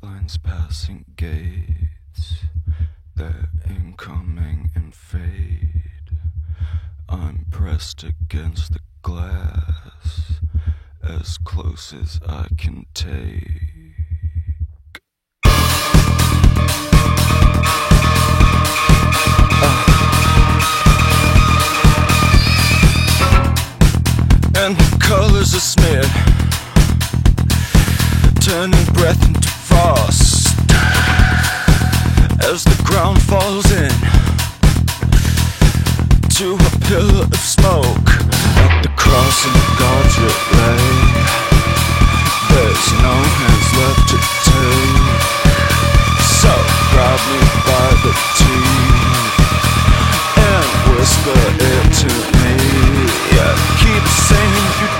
lines passing gates, they're incoming and fade. I'm pressed against the glass, as close as I can take. And the colors are smeared, turning breath into frost as the ground falls in to a pillar of smoke. At the crossing of God's relay, there's no hands left to take. So grab me by the teeth and whisper it to me. Yeah, keep saying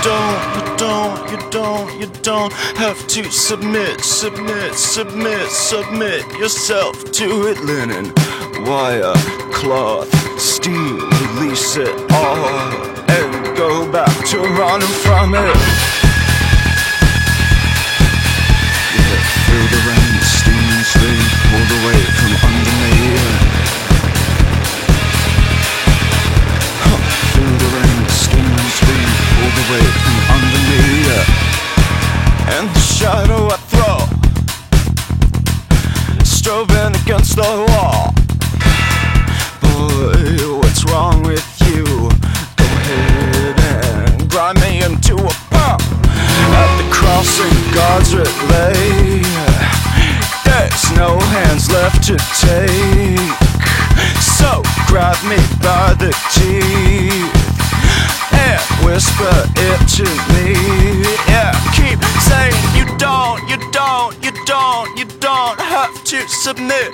you don't have to submit yourself to it. Linen, wire, cloth, steel, release it all and go back to running from it. Yeah, feel the rain, steam and sleep pulled away from under me. Feel the rain, steam and sleep pulled away from under me. And the shadow I throw, strobing against the wall. Boy, what's wrong with you? Go ahead and grind me into a pump. At the crossing of God's relay, there's no hands left to take. So grab me by the teeth and whisper it to me. Yeah, keep saying you don't have to submit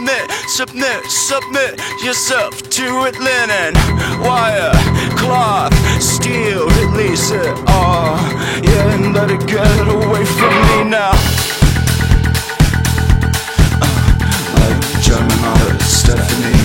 yourself to it. Linen, wire, cloth, steel, release it all. Yeah, and let it get away from me now. Like German artist Stephanie